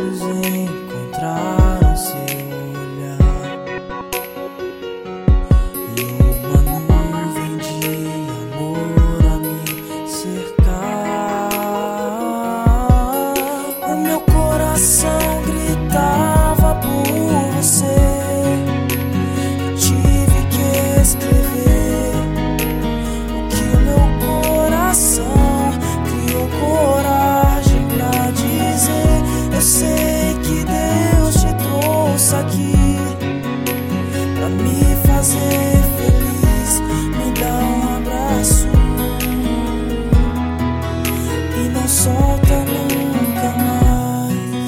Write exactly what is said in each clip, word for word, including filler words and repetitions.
olhos encontraram seu olhar, e uma nuvem de amor a me cercar. O meu coração gritava por você. Tive que escrever o que o meu coração criou coragem pra dizer. Eu sei que Deus te trouxe aqui pra me fazer feliz. Me dá um abraço e não solta nunca mais.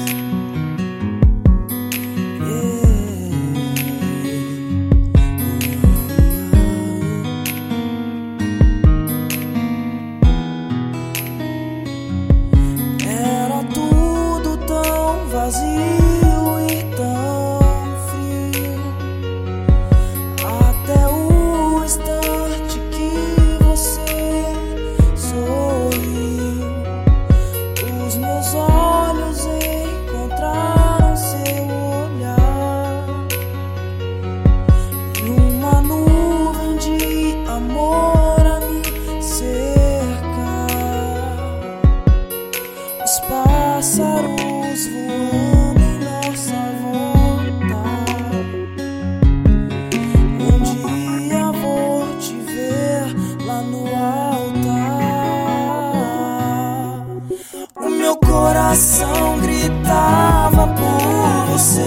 Era tudo tão vazio e tão frio, até o instante que você sorriu. Os meus olhos encontraram seu olhar, e uma nuvem de amor a me cercar. Os pássaros voando em nossa volta. Um dia vou te ver lá no altar. O meu coração gritava por você.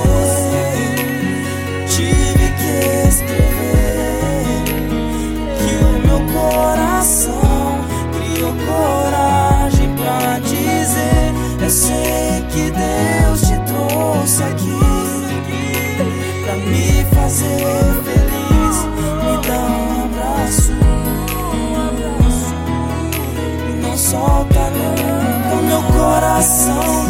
Tive que escrever que o meu coração criou coragem pra dizer. Eu sei que Deus te trouxe aqui pra me fazer feliz. Me dá um abraço e não solta nunca. O meu coração